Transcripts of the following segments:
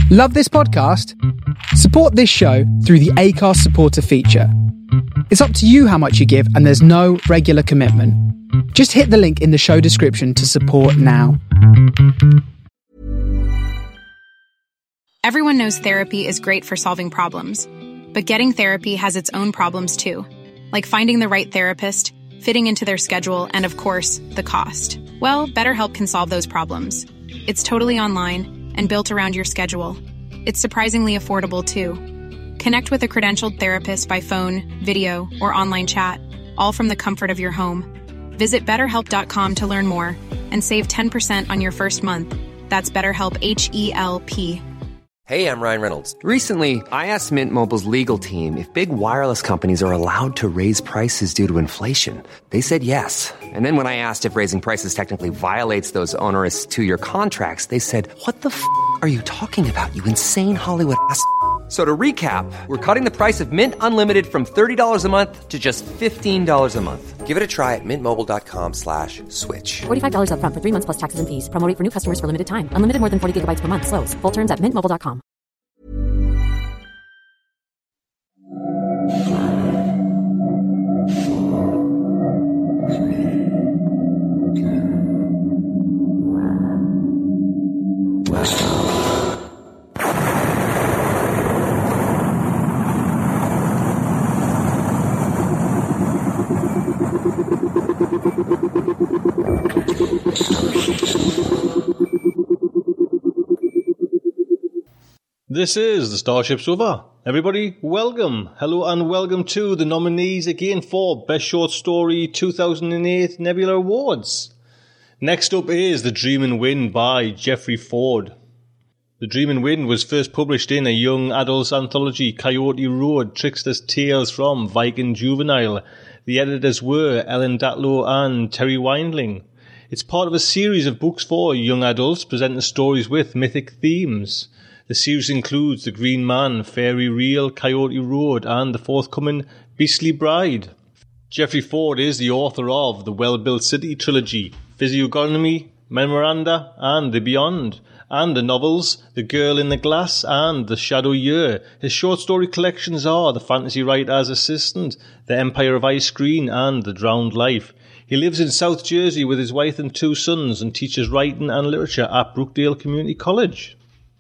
Love this podcast? Support this show through the Acast supporter feature. It's up to you how much you give, and there's no regular commitment. Just hit the link in the show description to support now. Everyone knows therapy is great for solving problems, but getting therapy has its own problems too, like finding the right therapist, fitting into their schedule, and of course, the cost. Well, BetterHelp can solve those problems. It's totally online and built around your schedule. It's surprisingly affordable too. Connect with a credentialed therapist by phone, video, or online chat, all from the comfort of your home. Visit BetterHelp.com to learn more and save 10% on your first month. That's BetterHelp, H-E-L-P. Hey, I'm Ryan Reynolds. Recently, I asked Mint Mobile's legal team if big wireless companies are allowed to raise prices due to inflation. They said yes. And then when I asked if raising prices technically violates those onerous two-year contracts, they said, what the f*** are you talking about, you insane Hollywood ass f- So to recap, we're cutting the price of Mint Unlimited from $30 a month to just $15 a month. Give it a try at mintmobile.com/switch. $45 up front for 3 months plus taxes and fees. Promo rate for new customers for limited time. Unlimited more than 40 gigabytes per month. Slows full terms at mintmobile.com. This is the Starship Sofa. Everybody, welcome, hello and welcome to the nominees again for Best Short Story 2008 Nebula Awards. Next up is The Dreamin' Wind by Jeffrey Ford. The Dreamin' Wind was first published in a young adults anthology, Coyote Road, Trickster's Tales from Viking Juvenile. The editors were Ellen Datlow and Terry Windling. It's part of a series of books for young adults presenting stories with mythic themes. The series includes The Green Man, Fairy Reel, Coyote Road, and the forthcoming Beastly Bride. Jeffrey Ford is the author of the Well-Built City trilogy, Physiognomy, Memoranda, and The Beyond, and the novels The Girl in the Glass and The Shadow Year. His short story collections are The Fantasy Writer's Assistant, The Empire of Ice Cream, and The Drowned Life. He lives in South Jersey with his wife and 2 sons and teaches writing and literature at Brookdale Community College.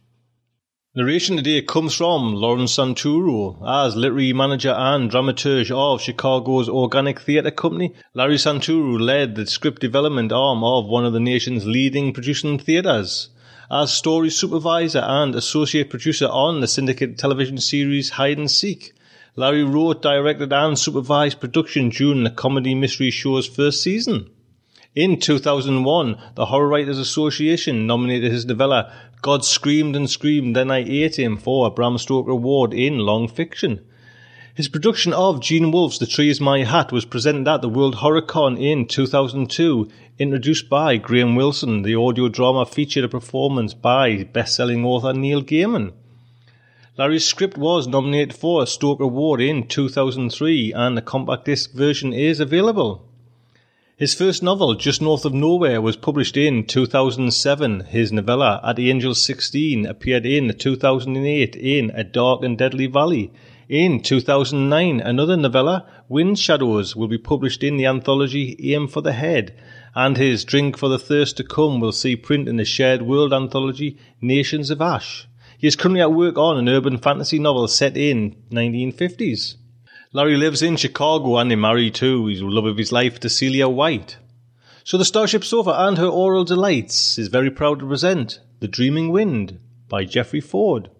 Narration today comes from Lawrence Santoro. As literary manager and dramaturge of Chicago's Organic Theatre Company, Larry Santoro led the script development arm of one of the nation's leading producing theatres. As story supervisor and associate producer on the syndicated television series Hide and Seek, Larry wrote, directed and supervised production during the comedy mystery show's first season. In 2001, the Horror Writers Association nominated his novella God Screamed and Screamed, Then I Ate Him for a Bram Stoker Award in Long Fiction. His production of Gene Wolfe's The Tree Is My Hat was presented at the World HorrorCon in 2002. Introduced by Graham Wilson, the audio drama featured a performance by best-selling author Neil Gaiman. Larry's script was nominated for a Stoker Award in 2003 and a compact disc version is available. His first novel, Just North of Nowhere, was published in 2007. His novella, At the Angel's 16, appeared in 2008 in A Dark and Deadly Valley. In 2009, another novella, Wind Shadows, will be published in the anthology Aim for the Head, and his Drink for the Thirst to Come will see print in the Shared World anthology Nations of Ash. He is currently at work on an urban fantasy novel set in 1950s. Larry lives in Chicago and is married to his love of his life, Celia White. So the Starship Sofa and her oral delights is very proud to present The Dreaming Wind by Jeffrey Ford.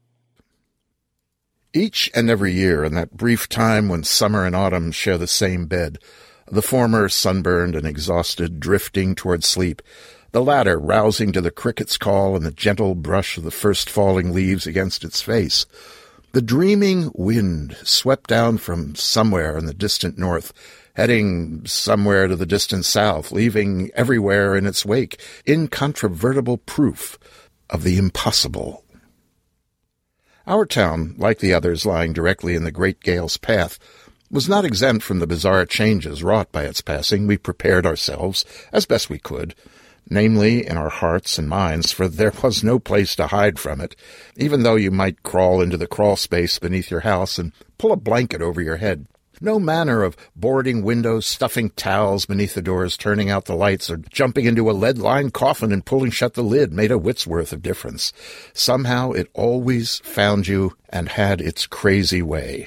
Each and every year, in that brief time when summer and autumn share the same bed, the former sunburned and exhausted, drifting toward sleep, the latter rousing to the cricket's call and the gentle brush of the first falling leaves against its face, the dreaming wind swept down from somewhere in the distant north, heading somewhere to the distant south, leaving everywhere in its wake incontrovertible proof of the impossible. Our town, like the others lying directly in the great gale's path, was not exempt from the bizarre changes wrought by its passing. We prepared ourselves, as best we could, namely in our hearts and minds, for there was no place to hide from it, even though you might crawl into the crawl space beneath your house and pull a blanket over your head. No manner of boarding windows, stuffing towels beneath the doors, turning out the lights, or jumping into a lead-lined coffin and pulling shut the lid made a whit's worth of difference. Somehow it always found you and had its crazy way.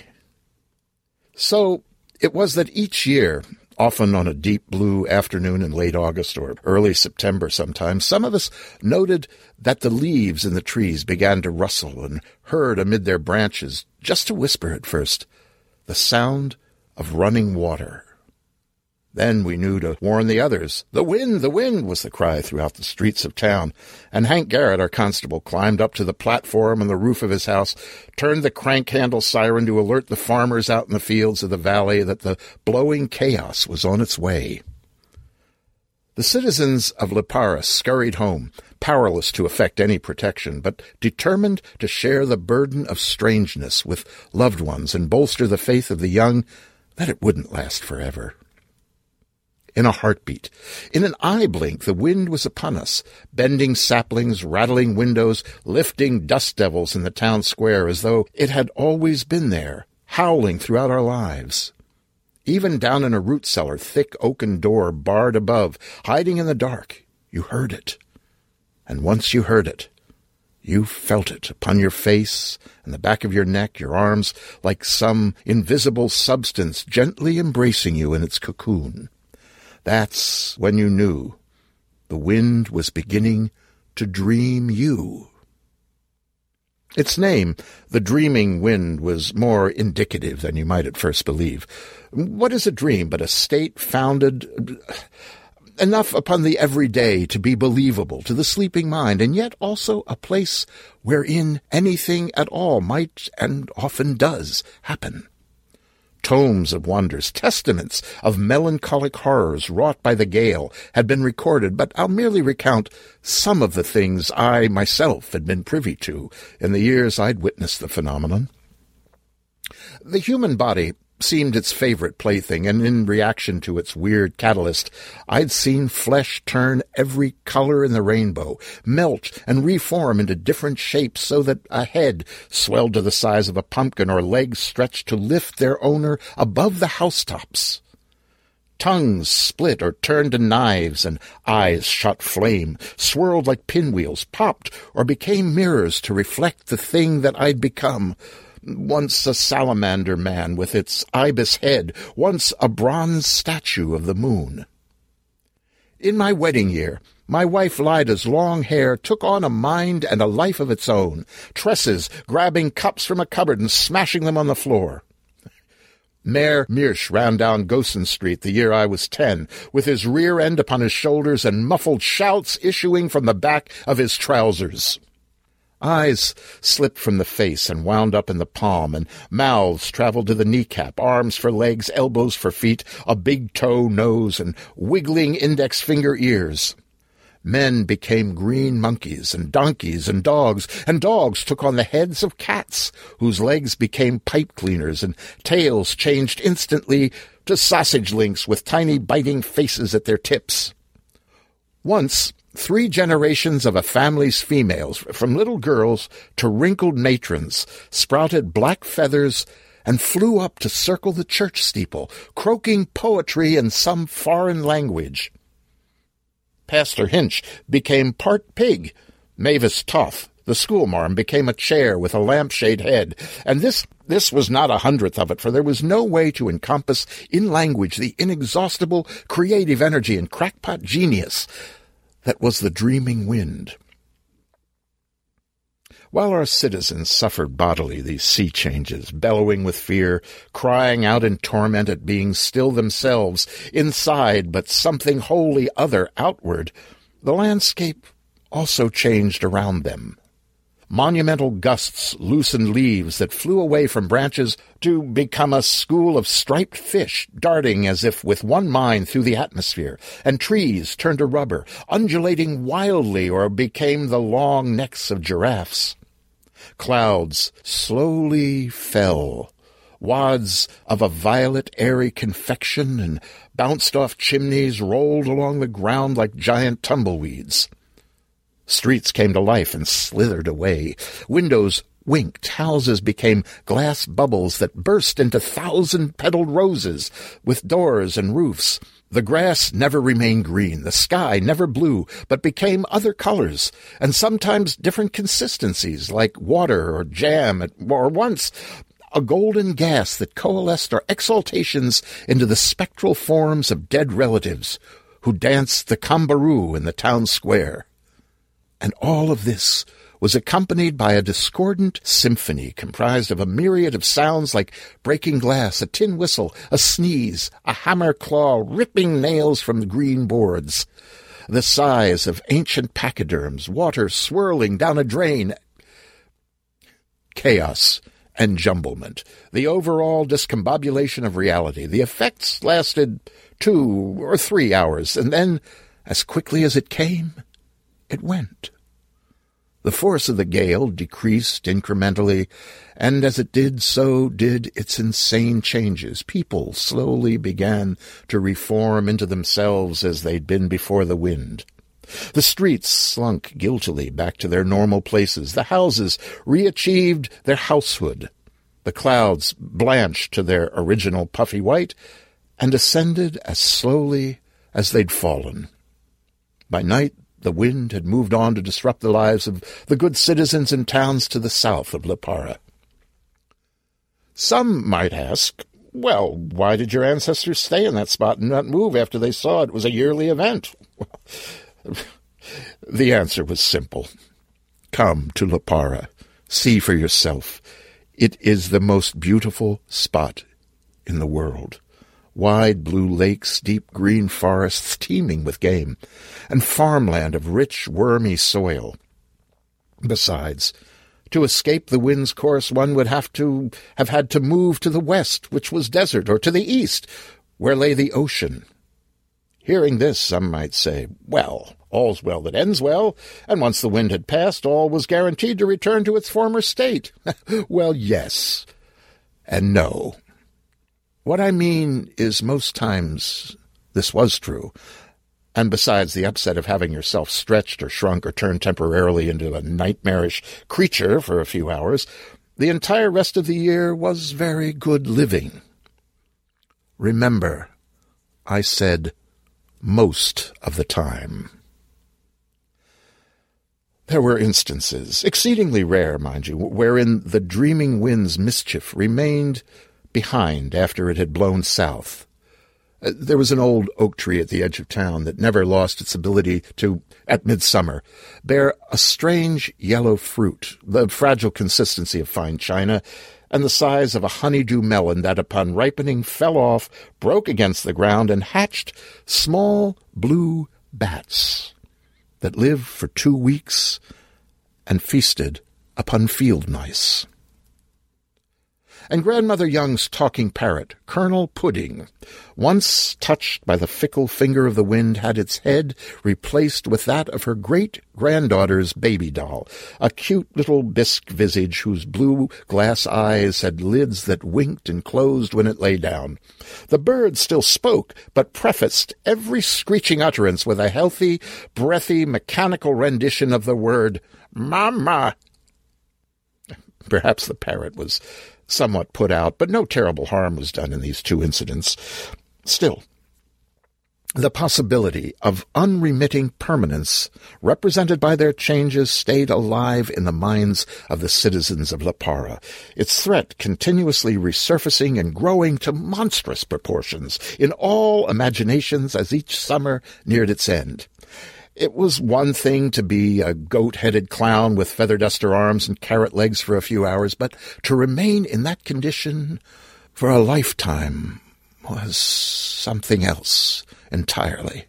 So it was that each year, often on a deep blue afternoon in late August or early September sometimes, some of us noted that the leaves in the trees began to rustle and heard amid their branches, just a whisper at first, the sound of running water. Then we knew to warn the others. The wind, was the cry throughout the streets of town. And Hank Garrett, our constable, climbed up to the platform on the roof of his house, turned the crank-handle siren to alert the farmers out in the fields of the valley that the blowing chaos was on its way. The citizens of Liparis scurried home, powerless to effect any protection, but determined to share the burden of strangeness with loved ones and bolster the faith of the young that it wouldn't last forever. In a heartbeat, in an eye blink, the wind was upon us, bending saplings, rattling windows, lifting dust devils in the town square as though it had always been there, howling throughout our lives. Even down in a root cellar, thick oaken door barred above, hiding in the dark, you heard it. And once you heard it, you felt it upon your face and the back of your neck, your arms, like some invisible substance gently embracing you in its cocoon. That's when you knew the wind was beginning to dream you. Its name, the dreaming wind, was more indicative than you might at first believe. What is a dream but a state founded enough upon the everyday to be believable to the sleeping mind, and yet also a place wherein anything at all might, and often does, happen? Tomes of wonders, testaments of melancholic horrors wrought by the gale had been recorded, but I'll merely recount some of the things I myself had been privy to in the years I'd witnessed the phenomenon. The human body seemed its favorite plaything, and in reaction to its weird catalyst, I'd seen flesh turn every color in the rainbow, melt and reform into different shapes so that a head swelled to the size of a pumpkin or legs stretched to lift their owner above the housetops. Tongues split or turned to knives, and eyes shot flame, swirled like pinwheels, popped or became mirrors to reflect the thing that I'd become. Once a salamander man with its ibis head, once a bronze statue of the moon. In my wedding year, my wife Lida's long hair took on a mind and a life of its own, tresses grabbing cups from a cupboard and smashing them on the floor. Mayor Mirsch ran down Gosen Street the year I was 10, with his rear end upon his shoulders and muffled shouts issuing from the back of his trousers. Eyes slipped from the face and wound up in the palm, and mouths traveled to the kneecap, arms for legs, elbows for feet, a big toe nose, and wiggling index finger ears. Men became green monkeys, and donkeys, and dogs took on the heads of cats, whose legs became pipe cleaners, and tails changed instantly to sausage links with tiny biting faces at their tips. Once, 3 generations of a family's females, from little girls to wrinkled matrons, sprouted black feathers and flew up to circle the church steeple, croaking poetry in some foreign language. Pastor Hinch became part pig. Mavis Toth, the schoolmarm, became a chair with a lampshade head, and this was not 100th of it, for there was no way to encompass in language the inexhaustible creative energy and crackpot genius that was the dreaming wind. While our citizens suffered bodily these sea changes, bellowing with fear, crying out in torment at being still themselves, inside but something wholly other outward, the landscape also changed around them. Monumental gusts loosened leaves that flew away from branches to become a school of striped fish, darting as if with one mind through the atmosphere, and trees turned to rubber, undulating wildly, or became the long necks of giraffes. Clouds slowly fell, Wads of a violet, airy confection and bounced off chimneys rolled along the ground like giant tumbleweeds. Streets came to life and slithered away. Windows winked. Houses became glass bubbles that burst into 1,000-petaled roses with doors and roofs. The grass never remained green, the sky never blue, but became other colors, and sometimes different consistencies, like water or jam, or once a golden gas that coalesced our exaltations into the spectral forms of dead relatives who danced the kambaroo in the town square. And all of this was accompanied by a discordant symphony comprised of a myriad of sounds like breaking glass, a tin whistle, a sneeze, a hammer claw ripping nails from the green boards, the sighs of ancient pachyderms, water swirling down a drain, chaos and jumblement, the overall discombobulation of reality. The effects lasted 2 or 3 hours, and then, as quickly as it came, it went. The force of the gale decreased incrementally, and as it did, so did its insane changes. People slowly began to reform into themselves as they'd been before the wind. The streets slunk guiltily back to their normal places. The houses re-achieved their househood. The clouds blanched to their original puffy white and ascended as slowly as they'd fallen. By night, the wind had moved on to disrupt the lives of the good citizens in towns to the south of Lipara. Some might ask, well, why did your ancestors stay in that spot and not move after they saw it was a yearly event? The answer was simple. Come to Lipara. See for yourself. It is the most beautiful spot in the world. Wide blue lakes, deep green forests teeming with game, and farmland of rich, wormy soil. Besides, to escape the wind's course, one would have had to move to the west, which was desert, or to the east, where lay the ocean. Hearing this, some might say, well, all's well that ends well, and once the wind had passed, all was guaranteed to return to its former state. Well, yes, and no. What I mean is most times this was true, and besides the upset of having yourself stretched or shrunk or turned temporarily into a nightmarish creature for a few hours, the entire rest of the year was very good living. Remember, I said most of the time. There were instances, exceedingly rare, mind you, wherein the dreaming wind's mischief remained behind after it had blown south. There was an old oak tree at the edge of town that never lost its ability to, at midsummer, bear a strange yellow fruit, the fragile consistency of fine china, and the size of a honeydew melon that, upon ripening, fell off, broke against the ground, and hatched small blue bats that lived for 2 weeks and feasted upon field mice. And Grandmother Young's talking parrot, Colonel Pudding, once touched by the fickle finger of the wind, had its head replaced with that of her great-granddaughter's baby doll, a cute little bisque visage whose blue glass eyes had lids that winked and closed when it lay down. The bird still spoke, but prefaced every screeching utterance with a healthy, breathy, mechanical rendition of the word Mama. Perhaps the parrot was somewhat put out, but no terrible harm was done in these 2 incidents. Still, the possibility of unremitting permanence represented by their changes stayed alive in the minds of the citizens of Lipara, its threat continuously resurfacing and growing to monstrous proportions in all imaginations as each summer neared its end. It was one thing to be a goat-headed clown with feather-duster arms and carrot legs for a few hours, but to remain in that condition for a lifetime was something else entirely.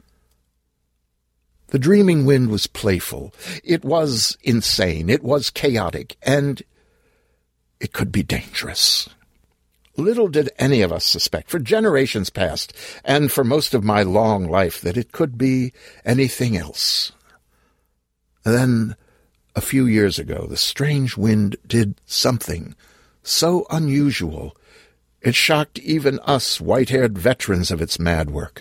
The dreaming wind was playful. It was insane. It was chaotic. And it could be dangerous. Little did any of us suspect, for generations past, and for most of my long life, that it could be anything else. And then, a few years ago, the strange wind did something so unusual, it shocked even us white-haired veterans of its mad work.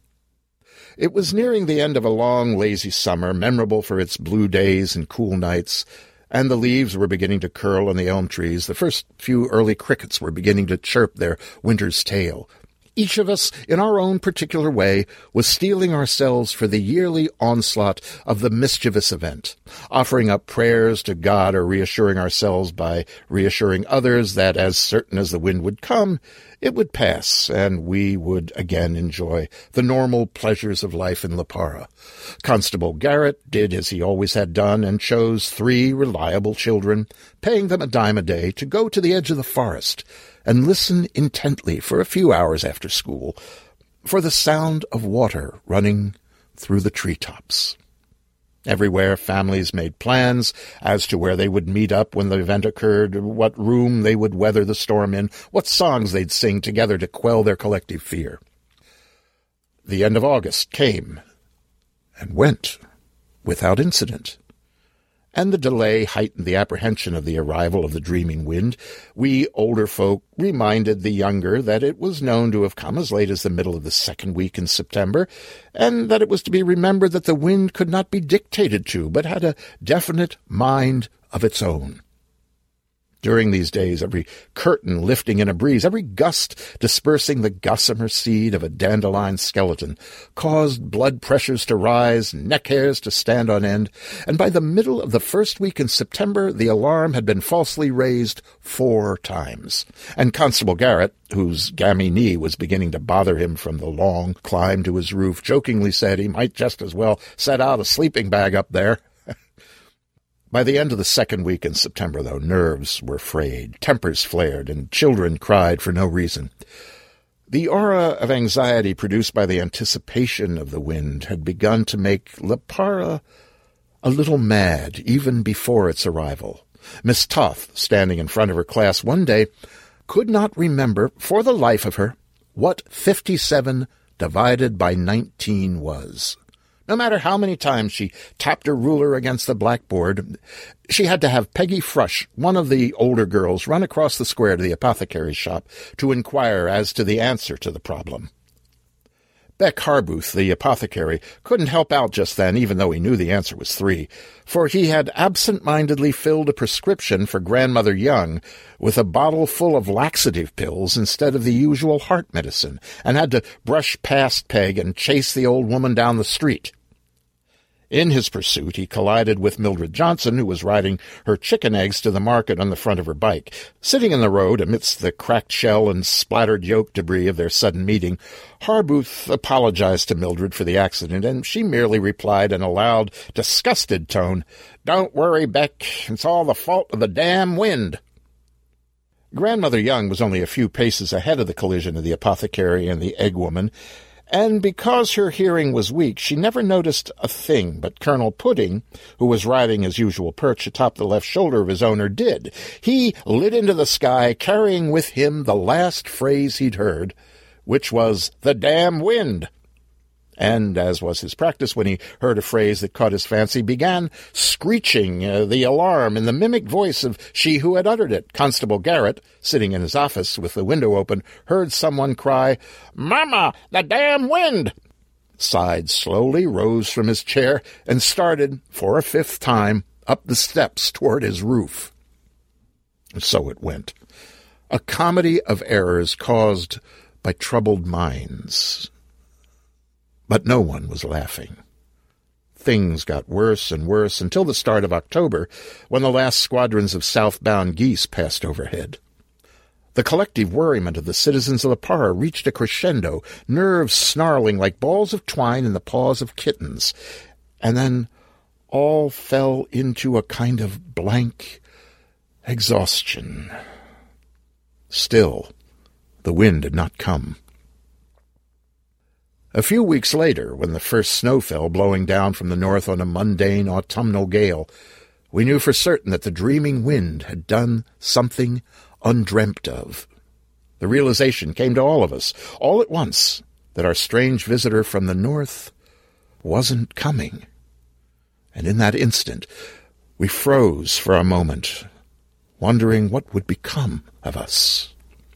It was nearing the end of a long, lazy summer, memorable for its blue days and cool nights, and the leaves were beginning to curl on the elm trees. The first few early crickets were beginning to chirp their winter's tale. Each of us, in our own particular way, was steeling ourselves for the yearly onslaught of the mischievous event, offering up prayers to God or reassuring ourselves by reassuring others that as certain as the wind would come, it would pass, and we would again enjoy the normal pleasures of life in La Parra. Constable Garrett did as he always had done and chose 3 reliable children, paying them $10 a day, to go to the edge of the forest and listen intently for a few hours after school for the sound of water running through the treetops. Everywhere families made plans as to where they would meet up when the event occurred, what room they would weather the storm in, what songs they'd sing together to quell their collective fear. The end of August came and went without incident, and the delay heightened the apprehension of the arrival of the dreaming wind. We older folk reminded the younger that it was known to have come as late as the middle of the second week in September, and that it was to be remembered that the wind could not be dictated to, but had a definite mind of its own. During these days, every curtain lifting in a breeze, every gust dispersing the gossamer seed of a dandelion skeleton, caused blood pressures to rise, neck hairs to stand on end, and by the middle of the first week in September, the alarm had been falsely raised 4 times. And Constable Garrett, whose gammy knee was beginning to bother him from the long climb to his roof, jokingly said he might just as well set out a sleeping bag up there. By the end of the second week in September, though, nerves were frayed, tempers flared, and children cried for no reason. The aura of anxiety produced by the anticipation of the wind had begun to make La Parra a little mad even before its arrival. Miss Toth, standing in front of her class one day, could not remember for the life of her what 57 divided by 19 was. No matter how many times she tapped her ruler against the blackboard, she had to have Peggy Frush, one of the older girls, run across the square to the apothecary's shop to inquire as to the answer to the problem. Beck Harbuth, the apothecary, couldn't help out just then, even though he knew the answer was 3, for he had absent-mindedly filled a prescription for Grandmother Young with a bottle full of laxative pills instead of the usual heart medicine, and had to brush past Peg and chase the old woman down the street. In his pursuit, he collided with Mildred Johnson, who was riding her chicken eggs to the market on the front of her bike. Sitting in the road amidst the cracked shell and splattered yolk debris of their sudden meeting, Harbuth apologized to Mildred for the accident, and she merely replied in a loud, disgusted tone, "Don't worry, Beck. It's all the fault of the damn wind." Grandmother Young was only a few paces ahead of the collision of the apothecary and the egg woman, and because her hearing was weak, she never noticed a thing, but Colonel Pudding, who was riding his usual perch atop the left shoulder of his owner, did. He lit into the sky, carrying with him the last phrase he'd heard, which was, "the damn wind." And, as was his practice when he heard a phrase that caught his fancy, began screeching the alarm in the mimic voice of she who had uttered it. Constable Garrett, sitting in his office with the window open, heard someone cry, "Mama, the damn wind!" Sighed slowly, rose from his chair, and started, for a 5th time, up the steps toward his roof. So it went. A comedy of errors caused by troubled minds. But no one was laughing. Things got worse and worse until the start of October, when the last squadrons of southbound geese passed overhead. The collective worriment of the citizens of La Parra reached a crescendo, nerves snarling like balls of twine in the paws of kittens, and then all fell into a kind of blank exhaustion. Still, the wind had not come. A few weeks later, when the first snow fell blowing down from the north on a mundane autumnal gale, we knew for certain that the dreaming wind had done something undreamt of. The realization came to all of us, all at once, that our strange visitor from the north wasn't coming. And in that instant, we froze for a moment, wondering what would become of us.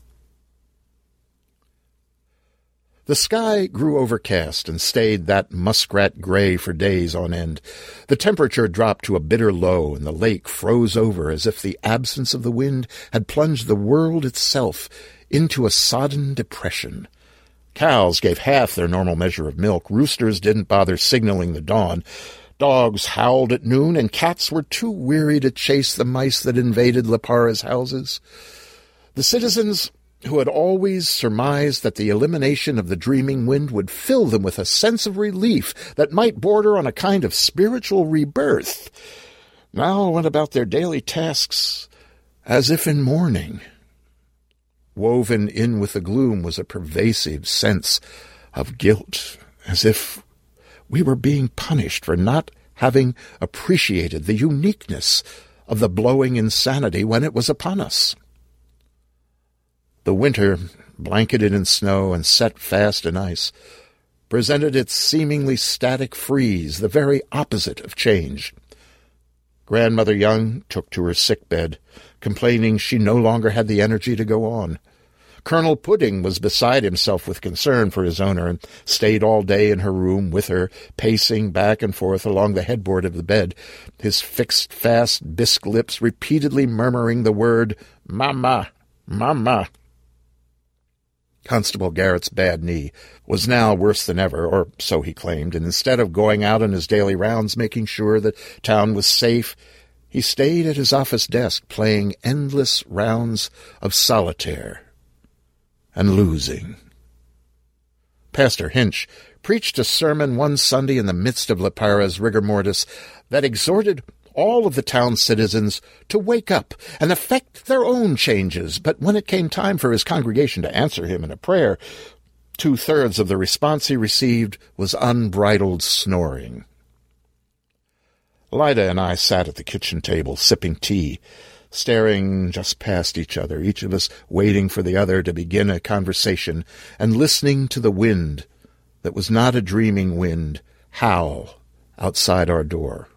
The sky grew overcast and stayed that muskrat gray for days on end. The temperature dropped to a bitter low, and the lake froze over as if the absence of the wind had plunged the world itself into a sodden depression. Cows gave half their normal measure of milk. Roosters didn't bother signaling the dawn. Dogs howled at noon, and cats were too weary to chase the mice that invaded Lepara's houses. The citizens, who had always surmised that the elimination of the dreaming wind would fill them with a sense of relief that might border on a kind of spiritual rebirth, now went about their daily tasks as if in mourning. Woven in with the gloom was a pervasive sense of guilt, as if we were being punished for not having appreciated the uniqueness of the blowing insanity when it was upon us. The winter, blanketed in snow and set fast in ice, presented its seemingly static freeze, the very opposite of change. Grandmother Young took to her sickbed, complaining she no longer had the energy to go on. Colonel Pudding was beside himself with concern for his owner and stayed all day in her room with her, pacing back and forth along the headboard of the bed, his fixed, fast bisque lips repeatedly murmuring the word, "Mama, Mama." Constable Garrett's bad knee was now worse than ever, or so he claimed, and instead of going out on his daily rounds making sure that town was safe, he stayed at his office desk playing endless rounds of solitaire and losing. Pastor Hinch preached a sermon one Sunday in the midst of Lepara's rigor mortis that exhorted all of the town's citizens to wake up and effect their own changes. But when it came time for his congregation to answer him in a prayer, 2/3 of the response he received was unbridled snoring. Lyda and I sat at the kitchen table, sipping tea, staring just past each other, each of us waiting for the other to begin a conversation, and listening to the wind that was not a dreaming wind howl outside our door.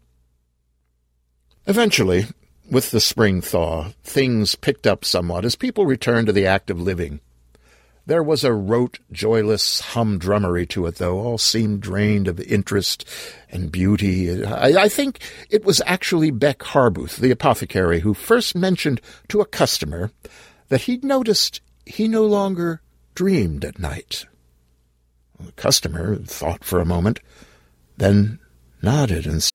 Eventually, with the spring thaw, things picked up somewhat as people returned to the act of living. There was a rote, joyless humdrummery to it, though. All seemed drained of interest and beauty. I think it was actually Beck Harbuth, the apothecary, who first mentioned to a customer that he'd noticed he no longer dreamed at night. The customer thought for a moment, then nodded and said,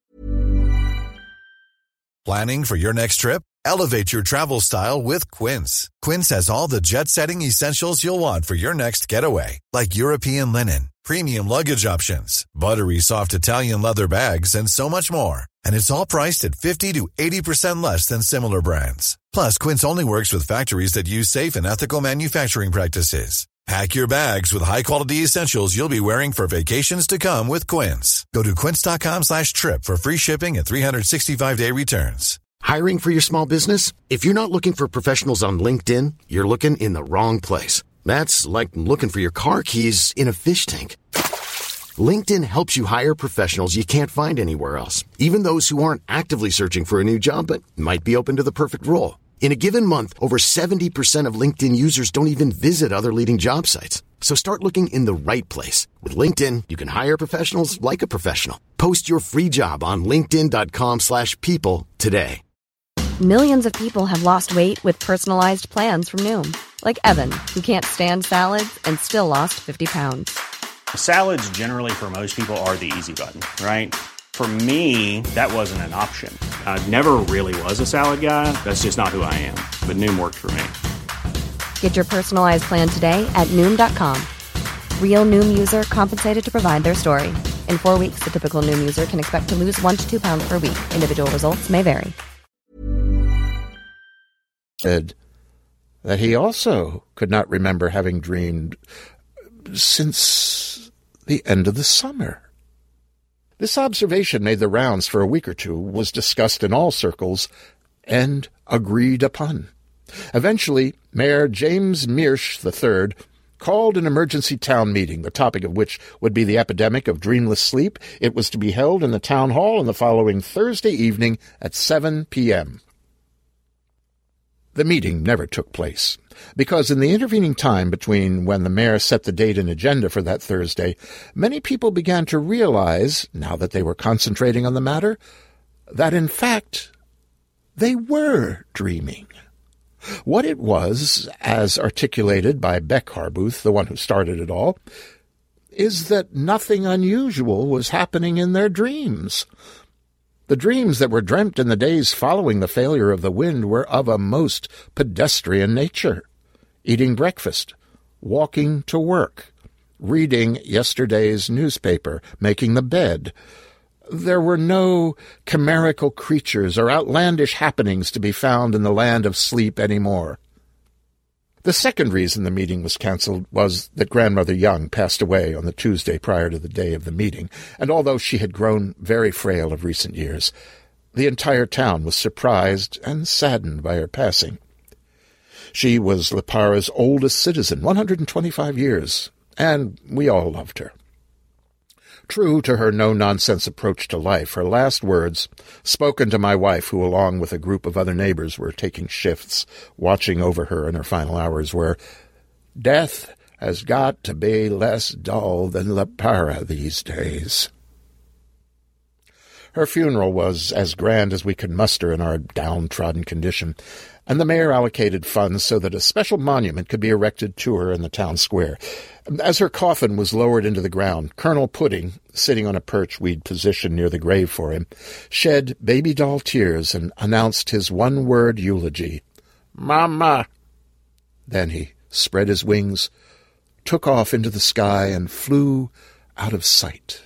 Planning for your next trip? Elevate your travel style with Quince. Quince has all the jet-setting essentials you'll want for your next getaway, like European linen, premium luggage options, buttery soft Italian leather bags, and so much more. And it's all priced at 50 to 80% less than similar brands. Plus, Quince only works with factories that use safe and ethical manufacturing practices. Pack your bags with high-quality essentials you'll be wearing for vacations to come with Quince. Go to quince.com/trip for free shipping and 365-day returns. Hiring for your small business? If you're not looking for professionals on LinkedIn, you're looking in the wrong place. That's like looking for your car keys in a fish tank. LinkedIn helps you hire professionals you can't find anywhere else, even those who aren't actively searching for a new job but might be open to the perfect role. In a given month, over 70% of LinkedIn users don't even visit other leading job sites. So start looking in the right place. With LinkedIn, you can hire professionals like a professional. Post your free job on linkedin.com/people today. Millions of people have lost weight with personalized plans from Noom. Like Evan, who can't stand salads and still lost 50 pounds. Salads generally for most people are the easy button, right? For me, that wasn't an option. I never really was a salad guy. That's just not who I am. But Noom worked for me. Get your personalized plan today at Noom.com. Real Noom user compensated to provide their story. In 4 weeks, the typical Noom user can expect to lose 1 to 2 pounds per week. Individual results may vary. Said that he also could not remember having dreamed since the end of the summer. This observation made the rounds for a week or two, was discussed in all circles, and agreed upon. Eventually, Mayor James Mearsh III called an emergency town meeting, the topic of which would be the epidemic of dreamless sleep. It was to be held in the town hall on the following Thursday evening at 7 p.m. The meeting never took place, because in the intervening time between when the mayor set the date and agenda for that Thursday, many people began to realize, now that they were concentrating on the matter, that in fact they were dreaming. What it was, as articulated by Beck Harbuth, the one who started it all, is that nothing unusual was happening in their dreams. The dreams that were dreamt in the days following the failure of the wind were of a most pedestrian nature. Eating breakfast, walking to work, reading yesterday's newspaper, making the bed. There were no chimerical creatures or outlandish happenings to be found in the land of sleep any more. The second reason the meeting was cancelled was that Grandmother Young passed away on the Tuesday prior to the day of the meeting, and although she had grown very frail of recent years, the entire town was surprised and saddened by her passing. She was Lipara's oldest citizen, 125 years, and we all loved her. True to her no-nonsense approach to life, her last words, spoken to my wife, who along with a group of other neighbors were taking shifts, watching over her in her final hours, were, "Death has got to be less dull than Lipara these days." Her funeral was as grand as we could muster in our downtrodden condition, and the mayor allocated funds so that a special monument could be erected to her in the town square. As her coffin was lowered into the ground, Colonel Pudding, sitting on a perch we'd positioned near the grave for him, shed baby doll tears and announced his one-word eulogy, "Mama." Then he spread his wings, took off into the sky, and flew out of sight.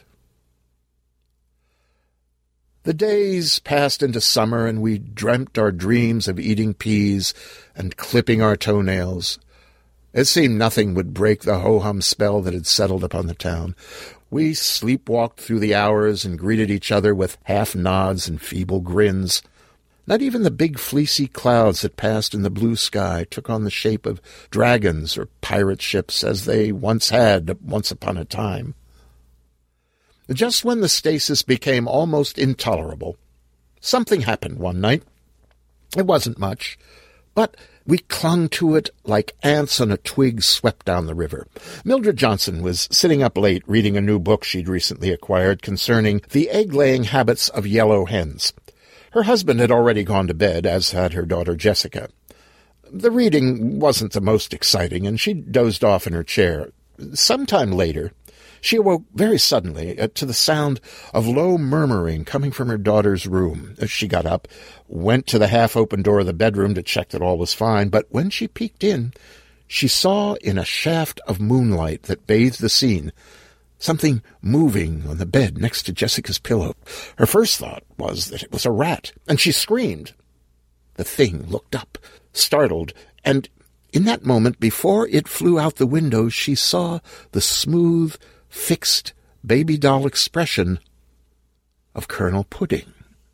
The days passed into summer, and we dreamt our dreams of eating peas and clipping our toenails. It seemed nothing would break the ho-hum spell that had settled upon the town. We sleepwalked through the hours and greeted each other with half-nods and feeble grins. Not even the big fleecy clouds that passed in the blue sky took on the shape of dragons or pirate ships as they once had once upon a time. Just when the stasis became almost intolerable, something happened one night. It wasn't much, but we clung to it like ants on a twig swept down the river. Mildred Johnson was sitting up late reading a new book she'd recently acquired concerning the egg-laying habits of yellow hens. Her husband had already gone to bed, as had her daughter Jessica. The reading wasn't the most exciting, and she dozed off in her chair. Sometime later, she awoke very suddenly to the sound of low murmuring coming from her daughter's room. She got up, went to the half-open door of the bedroom to check that all was fine, but when she peeked in, she saw in a shaft of moonlight that bathed the scene something moving on the bed next to Jessica's pillow. Her first thought was that it was a rat, and she screamed. The thing looked up, startled, and in that moment, before it flew out the window, she saw the smooth, fixed baby doll expression of Colonel Pudding.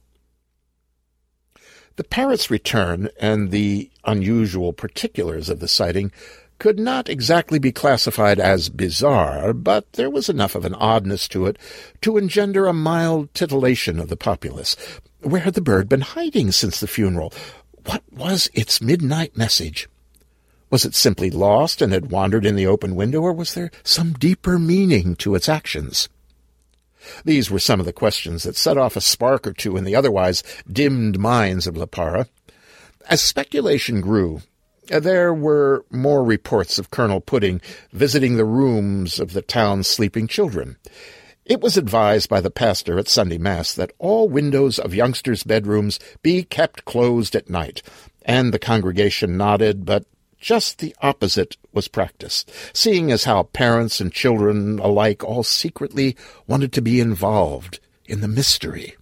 The parrot's return and the unusual particulars of the sighting could not exactly be classified as bizarre, but there was enough of an oddness to it to engender a mild titillation of the populace. Where had the bird been hiding since the funeral? What was its midnight message? Was it simply lost and had wandered in the open window, or was there some deeper meaning to its actions? These were some of the questions that set off a spark or two in the otherwise dimmed minds of Lipara. As speculation grew, there were more reports of Colonel Pudding visiting the rooms of the town's sleeping children. It was advised by the pastor at Sunday Mass that all windows of youngsters' bedrooms be kept closed at night, and the congregation nodded, but just the opposite was practiced, seeing as how parents and children alike all secretly wanted to be involved in the mystery.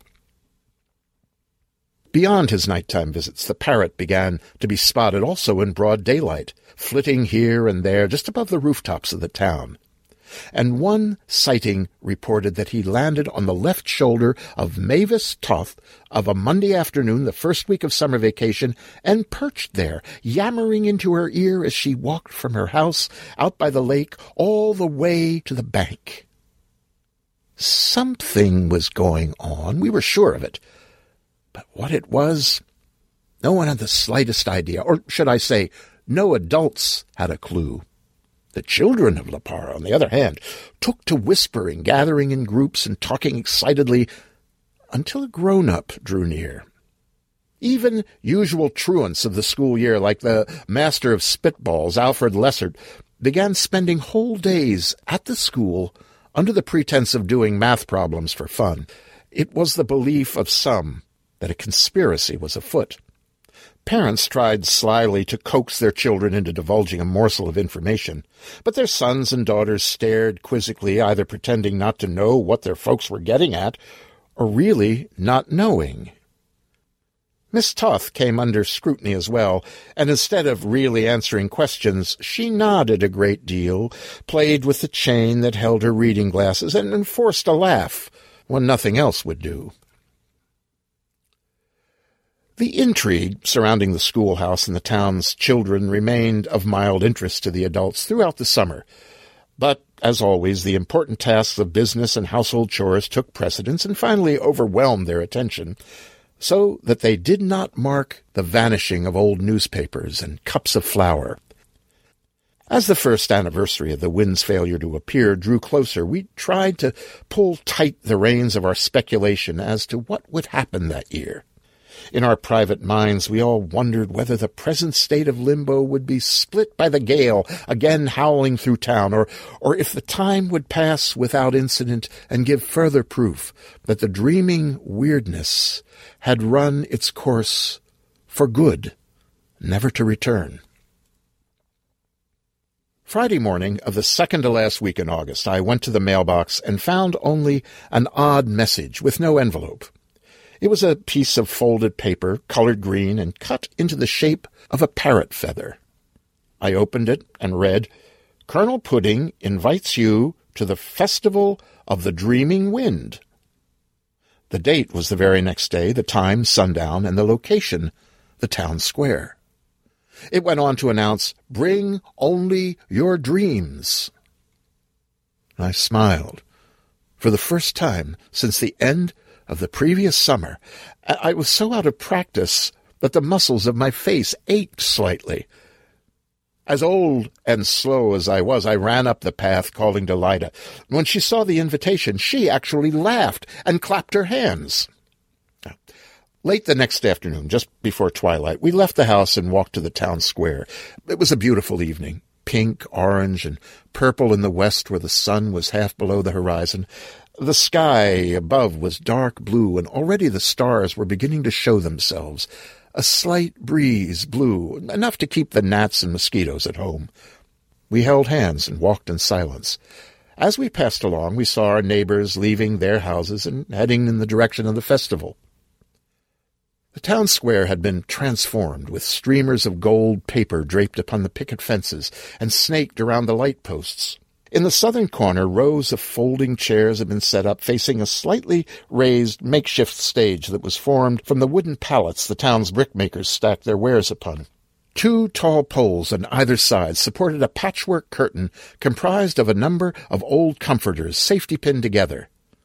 Beyond his nighttime visits, the parrot began to be spotted also in broad daylight, flitting here and there just above the rooftops of the town. And one sighting reported that he landed on the left shoulder of Mavis Toth of a Monday afternoon, the first week of summer vacation, and perched there, yammering into her ear as she walked from her house out by the lake all the way to the bank. Something was going on, we were sure of it, but what it was, No one had the slightest idea, or should I say, no adults had a clue. The children of La Parra, on the other hand, took to whispering, gathering in groups and talking excitedly until a grown-up drew near. Even usual truants of the school year, like the master of spitballs, Alfred Lessert, began spending whole days at the school under the pretense of doing math problems for fun. It was the belief of some that a conspiracy was afoot. Parents tried slyly to coax their children into divulging a morsel of information, but their sons and daughters stared quizzically, either pretending not to know what their folks were getting at, or really not knowing. Miss Toth came under scrutiny as well, and instead of really answering questions, she nodded a great deal, played with the chain that held her reading glasses, and forced a laugh when nothing else would do. The intrigue surrounding the schoolhouse and the town's children remained of mild interest to the adults throughout the summer, but, as always, the important tasks of business and household chores took precedence and finally overwhelmed their attention, so that they did not mark the vanishing of old newspapers and cups of flour. As the first anniversary of the Wind's failure to appear drew closer, we tried to pull tight the reins of our speculation as to what would happen that year. In our private minds, we all wondered whether the present state of limbo would be split by the gale again howling through town, or if the time would pass without incident and give further proof that the dreaming weirdness had run its course for good, never to return. Friday morning of the second-to-last week in August, I went to the mailbox and found only an odd message with no envelope. It was a piece of folded paper, colored green, and cut into the shape of a parrot feather. I opened it and read, "Colonel Pudding invites you to the Festival of the Dreaming Wind." The date was the very next day, the time sundown, and the location the town square. It went on to announce, "Bring only your dreams." I smiled. For the first time since the end of the previous summer, I was so out of practice that the muscles of my face ached slightly. As old and slow as I was, I ran up the path calling to Lida. When she saw the invitation, she actually laughed and clapped her hands. Late the next afternoon, just before twilight, we left the house and walked to the town square. It was a beautiful evening, pink, orange, and purple in the west where the sun was half below the horizon. The sky above was dark blue, and already the stars were beginning to show themselves. A slight breeze blew, enough to keep the gnats and mosquitoes at home. We held hands and walked in silence. As we passed along, we saw our neighbors leaving their houses and heading in the direction of the festival. The town square had been transformed, with streamers of gold paper draped upon the picket fences and snaked around the light posts. In the southern corner, rows of folding chairs had been set up, facing a slightly raised makeshift stage that was formed from the wooden pallets the town's brickmakers stacked their wares upon. 2 tall poles on either side supported a patchwork curtain comprised of a number of old comforters safety-pinned together.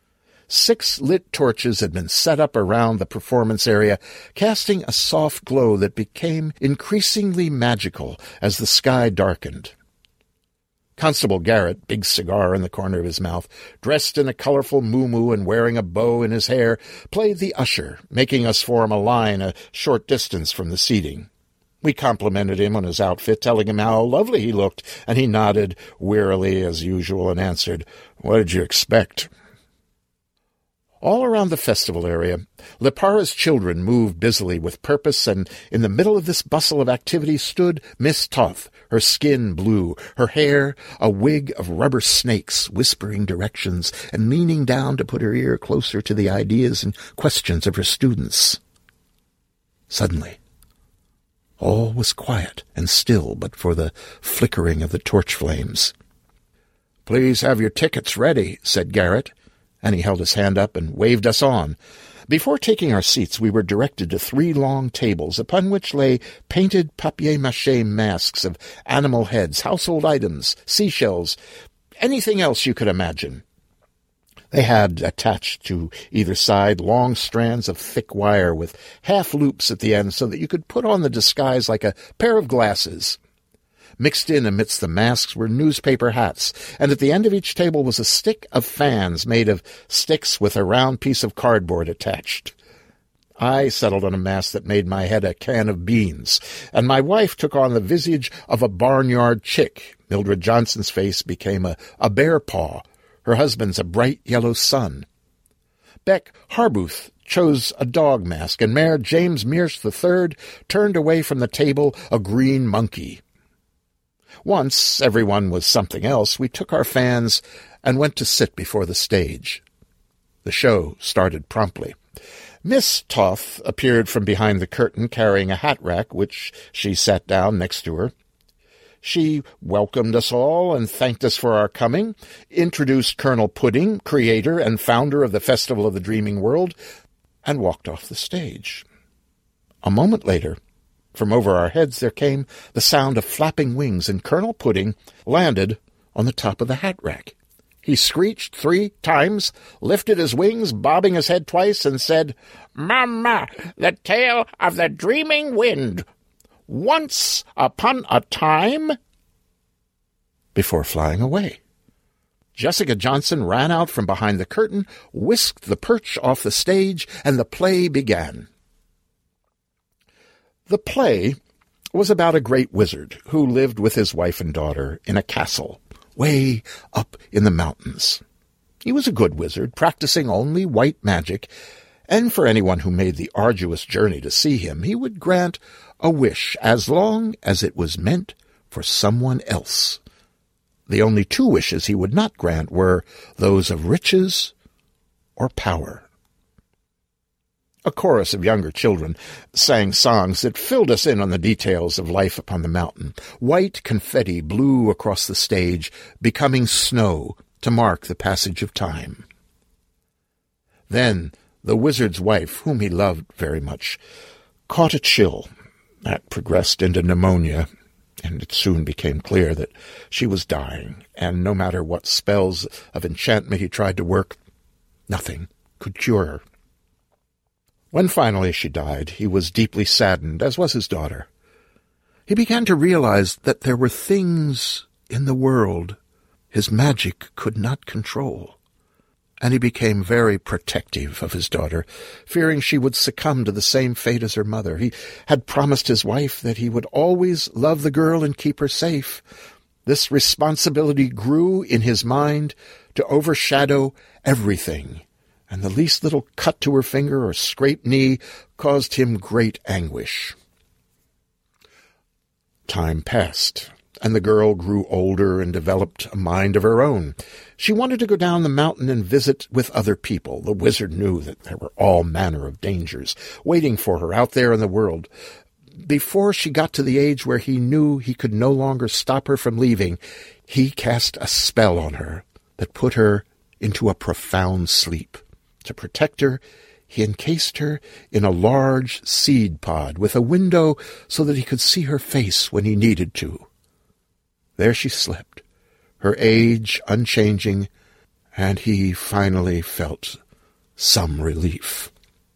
6 lit torches had been set up around the performance area, casting a soft glow that became increasingly magical as the sky darkened. Constable Garrett, big cigar in the corner of his mouth, dressed in a colorful muumuu and wearing a bow in his hair, played the usher, making us form a line a short distance from the seating. We complimented him on his outfit, telling him how lovely he looked, and he nodded wearily as usual and answered, "What did you expect?" All around the festival area, La Parra's children moved busily with purpose, and in the middle of this bustle of activity stood Miss Toth, her skin blue, her hair a wig of rubber snakes, whispering directions and leaning down to put her ear closer to the ideas and questions of her students. Suddenly, all was quiet and still but for the flickering of the torch flames. "Please have your tickets ready," said Garrett, and he held his hand up and waved us on. Before taking our seats, we were directed to 3 long tables, upon which lay painted papier-mâché masks of animal heads, household items, seashells, anything else you could imagine. They had attached to either side long strands of thick wire with half loops at the end so that you could put on the disguise like a pair of glasses. Mixed in amidst the masks were newspaper hats, and at the end of each table was a stick of fans made of sticks with a round piece of cardboard attached. I settled on a mask that made my head a can of beans, and my wife took on the visage of a barnyard chick. Mildred Johnson's face became a bear paw, her husband's a bright yellow sun. Beck Harbuth chose a dog mask, and Mayor James Mears III turned away from the table a green monkey. Once everyone was something else, we took our fans and went to sit before the stage. The show started promptly. Miss Toth appeared from behind the curtain carrying a hat rack, which she sat down next to her. She welcomed us all and thanked us for our coming, introduced Colonel Pudding, creator and founder of the Festival of the Dreaming World, and walked off the stage. A moment later, from over our heads there came the sound of flapping wings, and Colonel Pudding landed on the top of the hat rack. He screeched 3 times, lifted his wings, bobbing his head twice, and said, "Mama, the tale of the dreaming wind. Once upon a time," before flying away. Jessica Johnson ran out from behind the curtain, whisked the perch off the stage, and the play began. The play was about a great wizard who lived with his wife and daughter in a castle way up in the mountains. He was a good wizard, practicing only white magic, and for anyone who made the arduous journey to see him, he would grant a wish as long as it was meant for someone else. The only 2 wishes he would not grant were those of riches or power. A chorus of younger children sang songs that filled us in on the details of life upon the mountain. White confetti blew across the stage, becoming snow to mark the passage of time. Then the wizard's wife, whom he loved very much, caught a chill. That progressed into pneumonia, and it soon became clear that she was dying, and no matter what spells of enchantment he tried to work, nothing could cure her. When finally she died, he was deeply saddened, as was his daughter. He began to realize that there were things in the world his magic could not control, and he became very protective of his daughter, fearing she would succumb to the same fate as her mother. He had promised his wife that he would always love the girl and keep her safe. This responsibility grew in his mind to overshadow everything, and the least little cut to her finger or scraped knee caused him great anguish. Time passed, and the girl grew older and developed a mind of her own. She wanted to go down the mountain and visit with other people. The wizard knew that there were all manner of dangers waiting for her out there in the world. Before she got to the age where he knew he could no longer stop her from leaving, he cast a spell on her that put her into a profound sleep. To protect her, he encased her in a large seed pod with a window so that he could see her face when he needed to. There she slept, her age unchanging, and he finally felt some relief.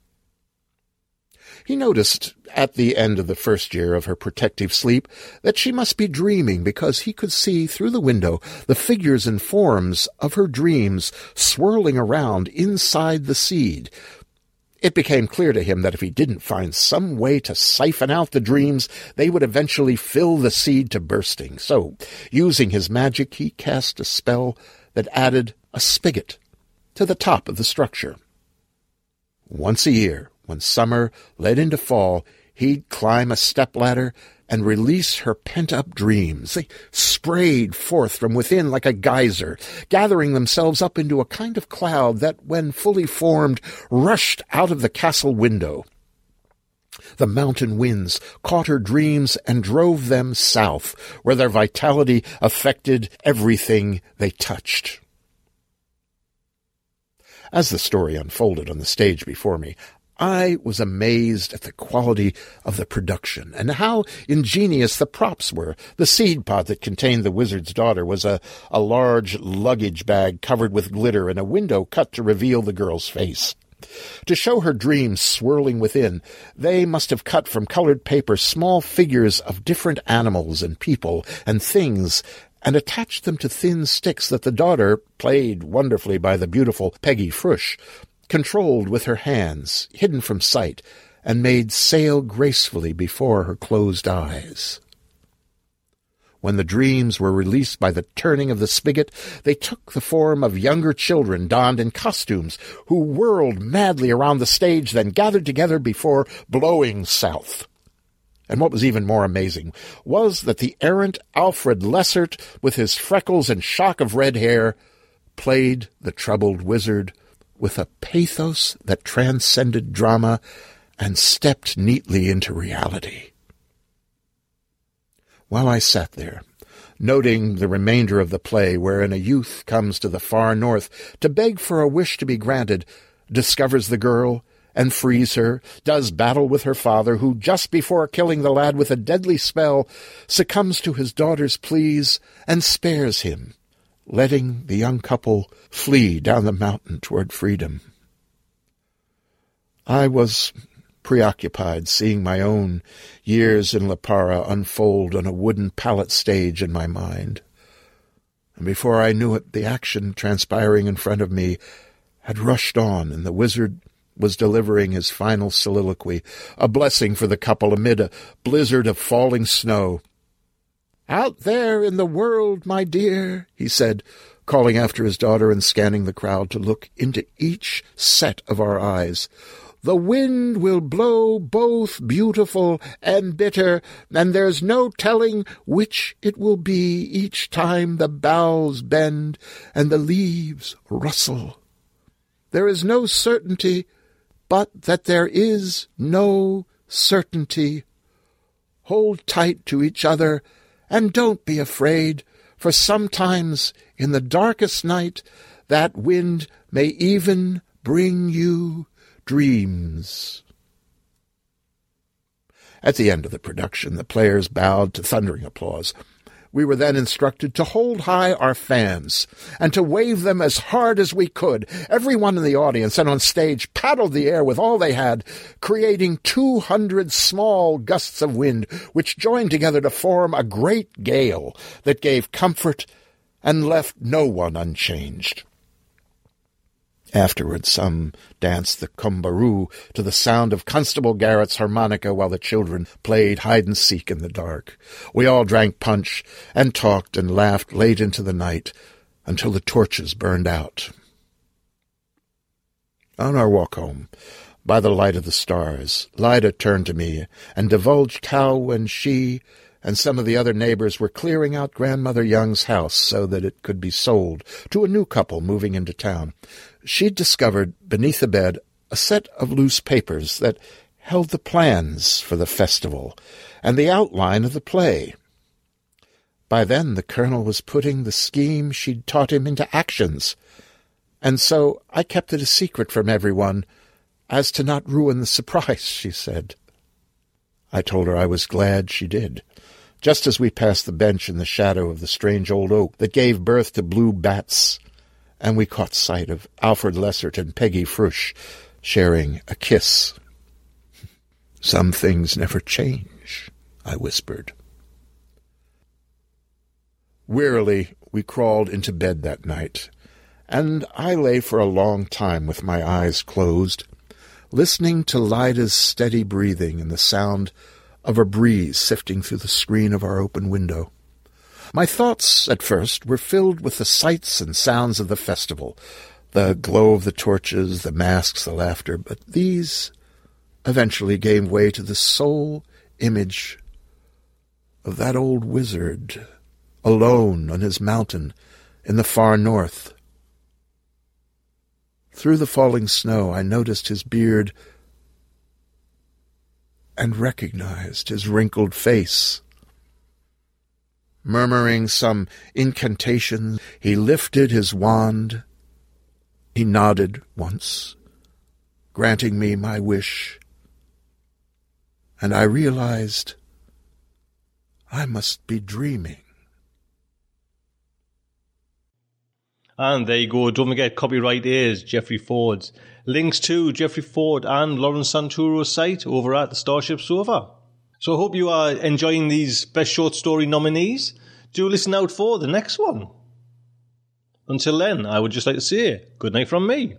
He noticed at the end of the first year of her protective sleep that she must be dreaming, because he could see through the window the figures and forms of her dreams swirling around inside the seed. It became clear to him that if he didn't find some way to siphon out the dreams, they would eventually fill the seed to bursting. So, using his magic, he cast a spell that added a spigot to the top of the structure. Once a year, when summer led into fall, he'd climb a stepladder and release her pent-up dreams. They sprayed forth from within like a geyser, gathering themselves up into a kind of cloud that, when fully formed, rushed out of the castle window. The mountain winds caught her dreams and drove them south, where their vitality affected everything they touched. As the story unfolded on the stage before me, I was amazed at the quality of the production and how ingenious the props were. The seed pod that contained the wizard's daughter was a large luggage bag covered with glitter and a window cut to reveal the girl's face. To show her dreams swirling within, they must have cut from colored paper small figures of different animals and people and things and attached them to thin sticks that the daughter, played wonderfully by the beautiful Peggy Frush, controlled with her hands, hidden from sight, and made sail gracefully before her closed eyes. When the dreams were released by the turning of the spigot, they took the form of younger children donned in costumes, who whirled madly around the stage, then gathered together before blowing south. And what was even more amazing was that the errant Alfred Lessert, with his freckles and shock of red hair, played the troubled wizard with a pathos that transcended drama and stepped neatly into reality. While I sat there, noting the remainder of the play wherein a youth comes to the far north to beg for a wish to be granted, discovers the girl and frees her, does battle with her father, who just before killing the lad with a deadly spell succumbs to his daughter's pleas and spares him, letting the young couple flee down the mountain toward freedom. I was preoccupied seeing my own years in Lipara unfold on a wooden pallet stage in my mind. And before I knew it, the action transpiring in front of me had rushed on, and the wizard was delivering his final soliloquy, a blessing for the couple amid a blizzard of falling snow. "Out there in the world, my dear," he said, calling after his daughter and scanning the crowd to look into each set of our eyes, "the wind will blow both beautiful and bitter, and there's no telling which it will be each time the boughs bend and the leaves rustle. There is no certainty, but that there is no certainty. Hold tight to each other, and don't be afraid, for sometimes in the darkest night that wind may even bring you dreams." At the end of the production, the players bowed to thundering applause. We were then instructed to hold high our fans and to wave them as hard as we could. Everyone in the audience and on stage paddled the air with all they had, creating 200 small gusts of wind, which joined together to form a great gale that gave comfort and left no one unchanged. Afterwards, some danced the kumbaru to the sound of Constable Garrett's harmonica while the children played hide-and-seek in the dark. We all drank punch and talked and laughed late into the night until the torches burned out. On our walk home, by the light of the stars, Lyda turned to me and divulged how, when she and some of the other neighbors were clearing out Grandmother Young's house so that it could be sold to a new couple moving into town, she'd discovered beneath the bed a set of loose papers that held the plans for the festival and the outline of the play. By then the colonel was putting the scheme she'd taught him into actions, and so I kept it a secret from everyone, as to not ruin the surprise, she said. I told her I was glad she did. Just as we passed the bench in the shadow of the strange old oak that gave birth to blue bats, and we caught sight of Alfred Lessert and Peggy Frush sharing a kiss. "Some things never change," I whispered. Wearily, we crawled into bed that night, and I lay for a long time with my eyes closed, listening to Lyda's steady breathing and the sound of a breeze sifting through the screen of our open window. My thoughts, at first, were filled with the sights and sounds of the festival, the glow of the torches, the masks, the laughter, but these eventually gave way to the sole image of that old wizard, alone on his mountain in the far north. Through the falling snow, I noticed his beard and recognized his wrinkled face. Murmuring some incantation, he lifted his wand. He nodded once, granting me my wish. And I realized I must be dreaming. And there you go. Don't forget, copyright is Jeffrey Ford's. Links to Jeffrey Ford and Lawrence Santuro's site over at the Starship Sofa. So I hope you are enjoying these Best Short Story nominees. Do listen out for the next one. Until then, I would just like to say good night from me.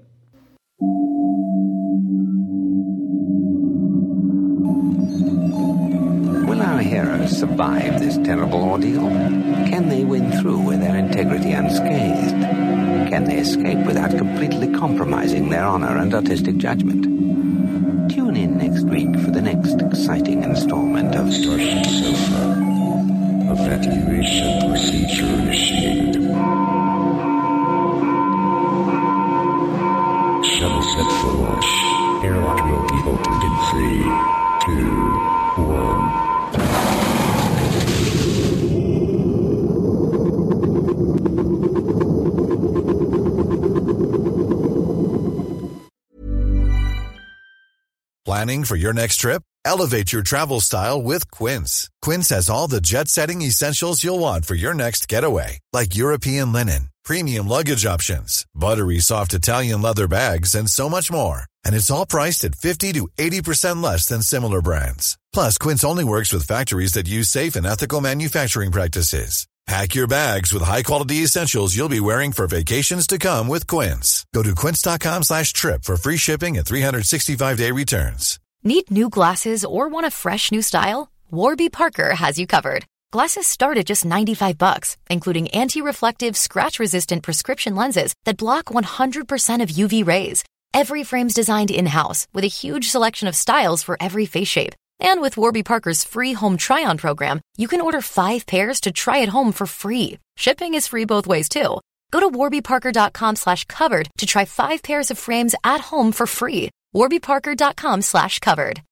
Will our heroes survive this terrible ordeal? Can they win through with their integrity unscathed? Can they escape without completely compromising their honor and artistic judgment? Tune in next week for the next exciting installment of Starship Sofa. Evacuation procedure initiated. Shuttle set for launch. Airlock will be opened in 3, 2, 1. Planning for your next trip? Elevate your travel style with Quince. Quince has all the jet-setting essentials you'll want for your next getaway, like European linen, premium luggage options, buttery soft Italian leather bags, and so much more. And it's all priced at 50 to 80% less than similar brands. Plus, Quince only works with factories that use safe and ethical manufacturing practices. Pack your bags with high-quality essentials you'll be wearing for vacations to come with Quince. Go to quince.com/trip for free shipping and 365-day returns. Need new glasses or want a fresh new style? Warby Parker has you covered. Glasses start at just $95, including anti-reflective, scratch-resistant prescription lenses that block 100% of UV rays. Every frame's designed in-house with a huge selection of styles for every face shape. And with Warby Parker's free home try-on program, you can order 5 pairs to try at home for free. Shipping is free both ways, too. Go to warbyparker.com/covered to try 5 pairs of frames at home for free. warbyparker.com/covered.